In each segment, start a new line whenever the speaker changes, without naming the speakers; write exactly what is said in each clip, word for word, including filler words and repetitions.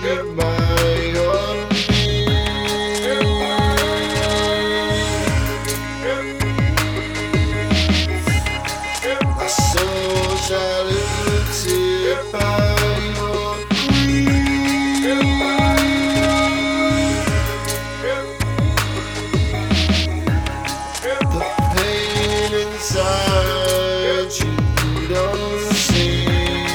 my own my soul diluted by your greed. The pain inside you don't see.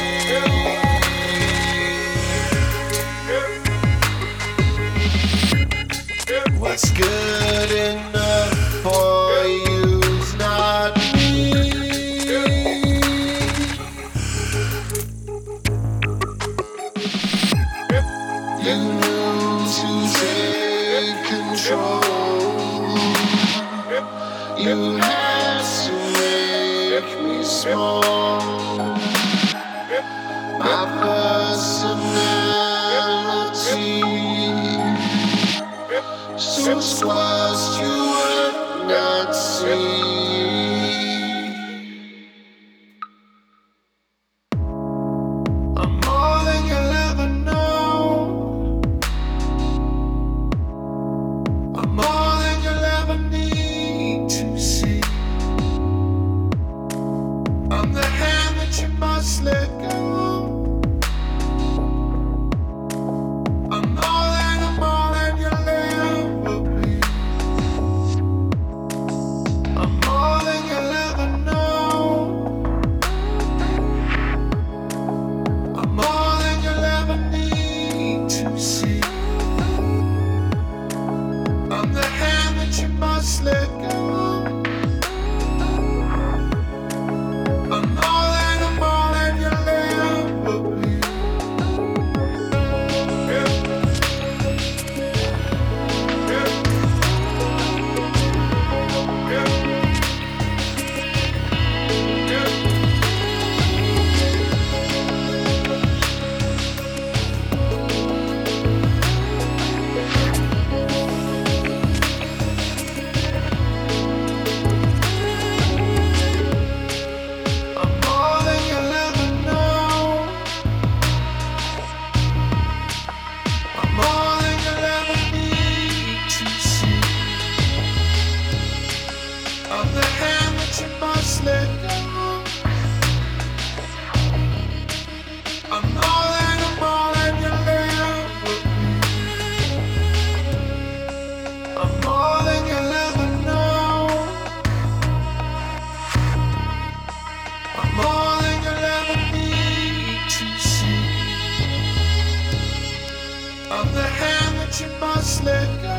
What's good enough for you's not me. You knew to take control. You had to make me small. My personality so squashed you would not see. I'm more than you'll ever know. I'm more than you'll ever need to see. I'm the hand that you must let go. I'm more than, I'm more than you'll ever be. I'm more than you'll ever know. I'm more than you'll ever need to see. I'm the hand that you must let go. I'm more than, I'm more than you'll ever be. I'm the hand that you must let go. I'm more than, I'm more than you'll ever be. I'm more than you'll ever know. I'm more than you'll ever need to see. I'm the hand that you must let go.